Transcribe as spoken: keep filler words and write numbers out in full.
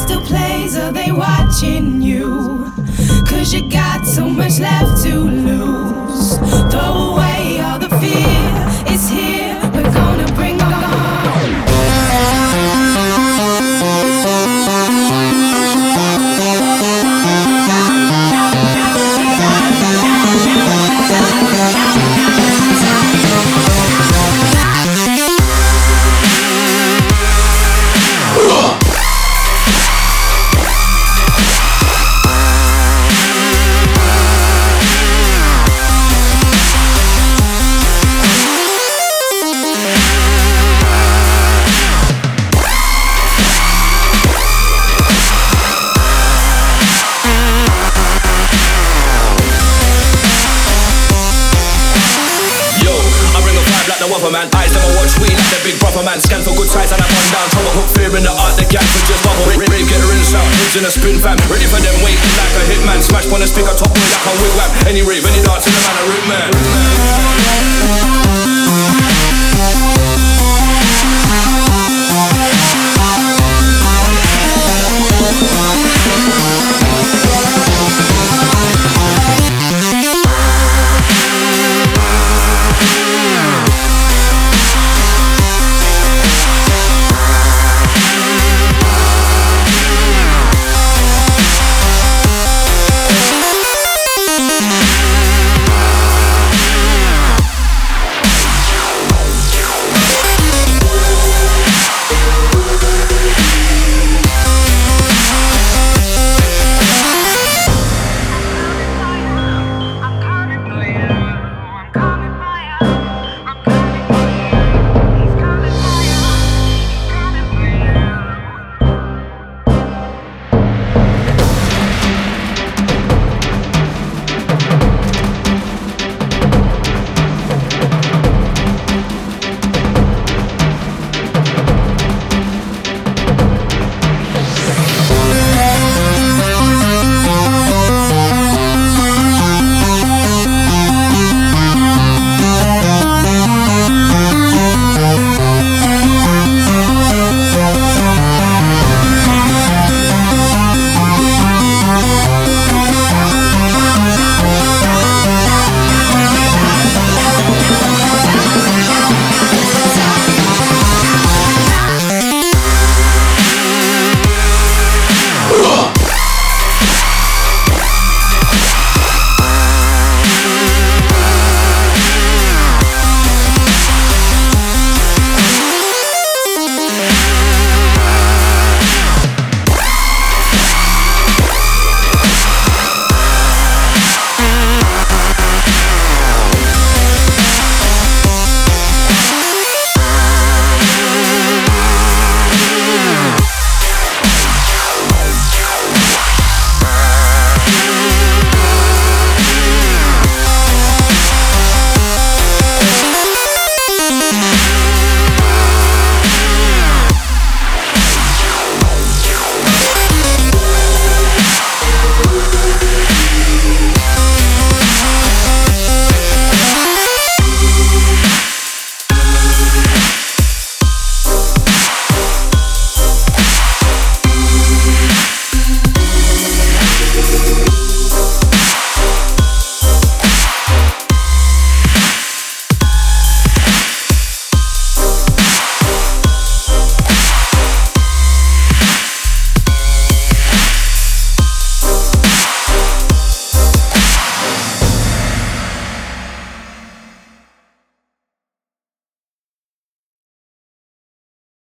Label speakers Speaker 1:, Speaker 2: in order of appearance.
Speaker 1: still plays, are they watching you? Cause you got so much left to lose. Throw away all the fear, it's here, we're gonna bring on.
Speaker 2: Man, eyes never watch we like the big proper man. Scan for good size and I'm on down. Trouble hook fear in the art, the gang for just bubble. Rave, rave, get her in sound, heads in a spin fam. Ready for them waiting like a hitman. Smash on the speaker, top boy like a wigwam. Any rave, any dance in the man, a root man.